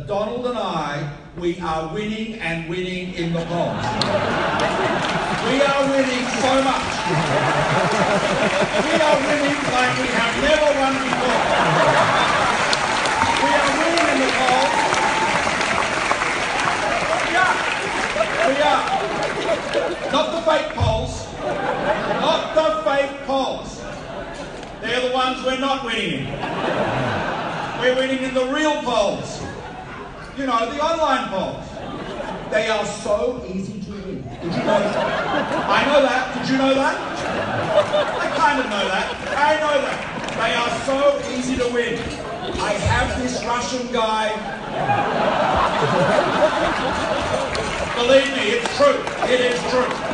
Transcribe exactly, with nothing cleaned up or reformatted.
Donald and I, we are winning and winning in the polls. We are winning so much. We are winning like we have never won before. We are winning in the polls. We are. We are. Not the fake polls. Not the fake polls. They're the ones we're not winning in. We're winning in the real polls. You know, the online polls. They are so easy to win. Did you know that? I know that. Did you know that? I kind of know that. I know that. They are so easy to win. I have this Russian guy. Believe me, it's true. It is true.